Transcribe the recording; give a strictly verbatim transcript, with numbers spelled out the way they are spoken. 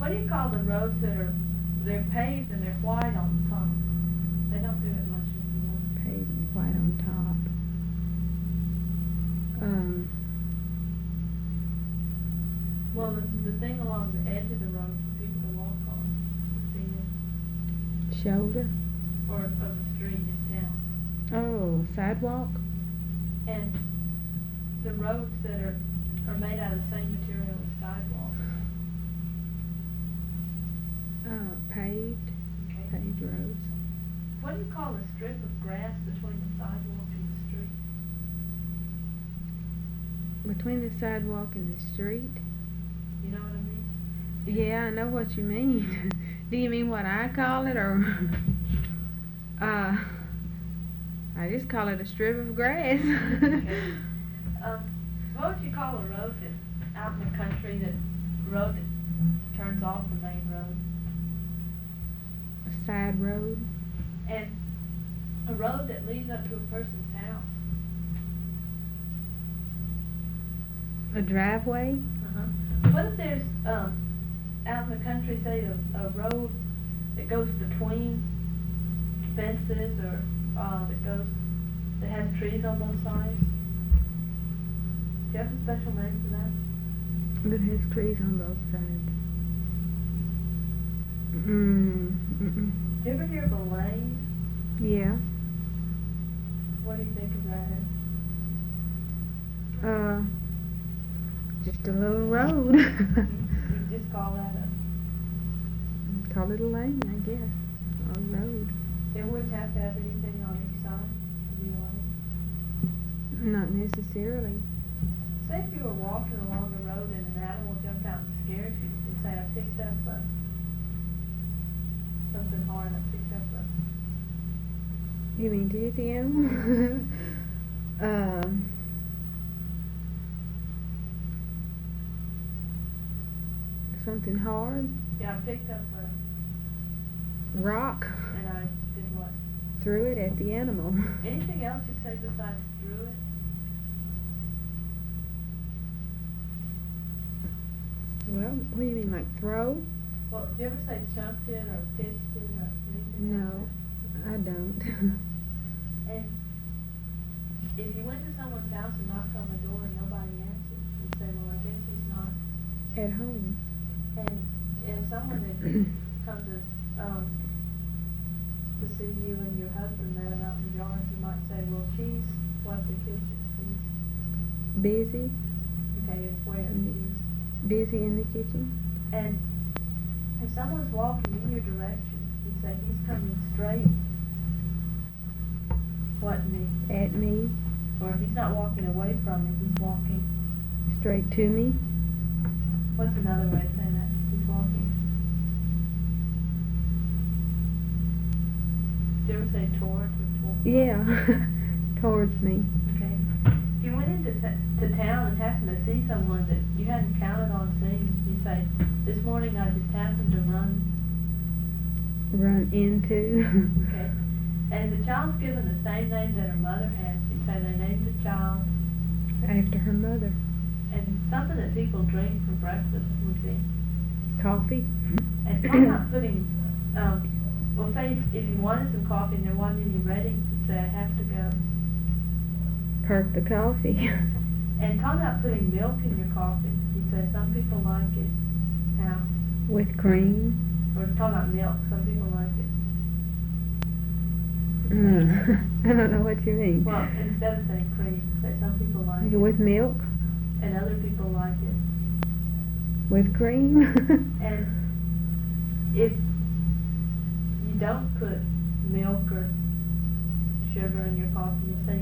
What do you call the roads that are, they're paved and they're white on the top? They don't do it much anymore. Paved and white on top. Um, Well, the, the thing along the edge of the road for people to walk on, see it, shoulder. or of the street in town. Oh, sidewalk. And the roads that are, are made out of the same material as sidewalks. Uh, paved. Okay. Paved roads. What do you call a strip of grass between the sidewalk and the street? Between the sidewalk and the street. You know what I mean? Yeah, I know what you mean. Do you mean what I call it, or? uh, I just call it a strip of grass. Okay. Um, what would you call a road that, out in the country, that road that turns off the main road? A side road. And a road that leads up to a person's house. A driveway. Uh-huh. What if there's, um, out in the country, say, a, a road that goes between fences, or, uh, that goes, that has trees on both sides? Do you have a special name for that? That has trees on both sides. Mm, mm-mm. Do you ever hear of a lane? Yeah. What do you think of that? Uh, just a little road. You just call that a, Call it a lane, I guess. Or a road. it wouldn't have to have anything on each side to be a lane? Not necessarily. Say if you were walking along the road and an animal jumped out and scared you, you'd say, I picked up a, something hard, I picked up a, You mean to hit the animal? uh, something hard. yeah, I picked up a, Rock. and I did what? Threw it at the animal. Anything else you'd say besides threw it? Well, what do you mean, like throw? Well, do you ever say chunked it or pitched it or anything No, like I don't. that? And if you went to someone's house and knocked on the door and nobody answered, you'd say, well, I guess he's not. At home. And if someone had come to, um, to see you and your husband met him out in the yard, you might say, well, she's left the kitchen. She's, Busy. okay, and where Mm. she's. Busy in the kitchen. And if someone's walking in your direction, you'd say, he's coming straight. What me? At me. Or he's not walking away from me, he's walking. Straight to me. What's another way of saying that? He's walking. Do you ever say towards or toward? Yeah. Towards me. Okay. If you went into sa- to town and happened to see someone that you hadn't counted on seeing, you'd say, this morning I just happened to run. Run into. Okay. And if the child's given the same name that her mother had, you'd say they named the child. After her mother. And something that people drink for breakfast would be. Coffee. And I'm not putting, um, well, say if, if you wanted some coffee and there wasn't any ready, you'd say, I have to go. Perk the coffee. And talk about putting milk in your coffee. You'd say some people like it now. With cream. Or talk about milk, some people like it. Uh, I don't know what you mean. Well, instead of saying cream, say some people like it. With milk. And other people like it. With cream. And if you don't put milk or sugar in your coffee, you say